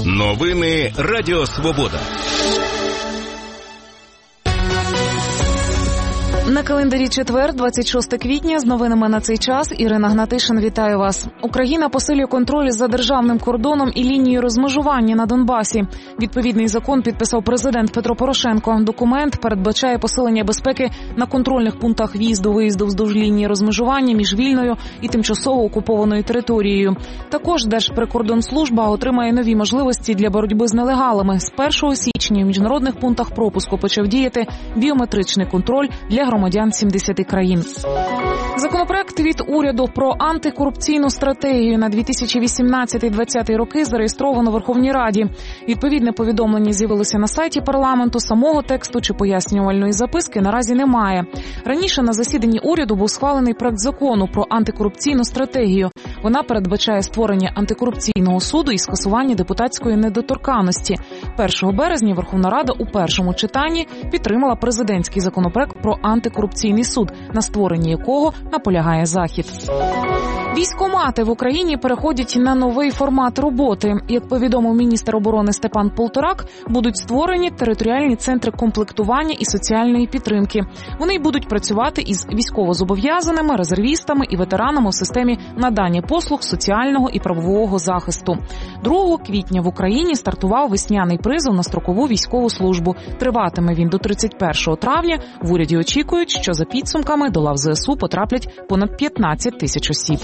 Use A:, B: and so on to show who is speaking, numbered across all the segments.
A: Новини Радіо Свобода.
B: На календарі четвер, 26 квітня, з новинами на цей час Ірина Гнатишин, вітаю вас. Україна посилює контроль за державним кордоном і лінією розмежування на Донбасі. Відповідний закон підписав президент Петро Порошенко. Документ передбачає посилення безпеки на контрольних пунктах в'їзду-виїзду вздовж лінії розмежування між вільною і тимчасово окупованою територією. Також Держприкордонслужба отримає нові можливості для боротьби з нелегалами. З 1 січня в міжнародних пунктах пропуску почав діяти біометричний контроль для громадян 70 країн. Законопроект від уряду про антикорупційну стратегію на 2018-2020 роки зареєстровано в Верховній Раді. Відповідне повідомлення з'явилося на сайті парламенту. Самого тексту чи пояснювальної записки наразі немає. Раніше на засіданні уряду був схвалений проект закону про антикорупційну стратегію. Вона передбачає створення антикорупційного суду і скасування депутатської недоторканності. 1 березня Верховна Рада у першому читанні підтримала президентський законопроект про антикорупційний суд, на створенні якого наполягає Захід. Військкомати в Україні переходять на новий формат роботи. Як повідомив міністр оборони Степан Полторак, будуть створені територіальні центри комплектування і соціальної підтримки. Вони будуть працювати із військовозобов'язаними, резервістами і ветеранами у системі надання послуг соціального і правового захисту. 2 квітня в Україні стартував весняний призов на строкову військову службу. Триватиме він до 31 травня. В уряді очікують, що за підсумками до лав ЗСУ потраплять понад 15 тисяч осіб.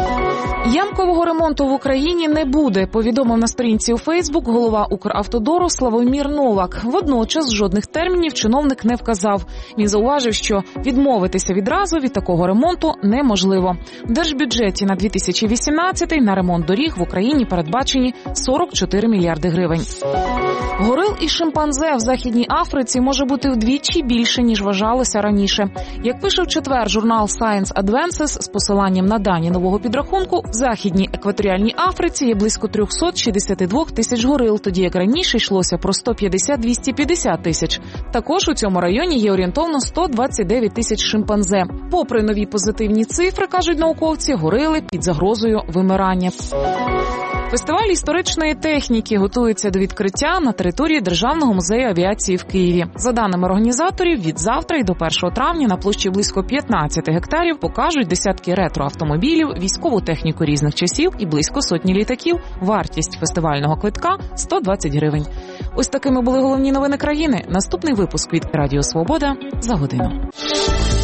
B: Ямкового ремонту в Україні не буде, повідомив на сторінці у Фейсбук голова Укравтодору Славомір Новак. Водночас жодних термінів чиновник не вказав. Він зауважив, що відмовитися відразу від такого ремонту неможливо. В держбюджеті на 2018-й на ремонт доріг в Україні передбачені 44 мільярди гривень. Горил і шимпанзе в Західній Африці може бути вдвічі більше, ніж вважалося раніше. Як пише в четвер журнал Science Advances з посиланням на дані нового підрахунку, в Західній екваторіальній Африці є близько 362 тисяч горил, тоді як раніше йшлося про 150-250 тисяч. Також у цьому районі є орієнтовно 129 тисяч шимпанзе. Попри нові позитивні цифри, кажуть науковці, горили під загрозою вимирання. Фестиваль історичної техніки готується до відкриття на території Державного музею авіації в Києві. За даними організаторів, від завтра і до 1 травня на площі близько 15 гектарів покажуть десятки ретроавтомобілів, військову техніку різних часів і близько сотні літаків. Вартість фестивального квитка – 120 гривень. Ось такими були головні новини країни. Наступний випуск від Радіо Свобода за годину.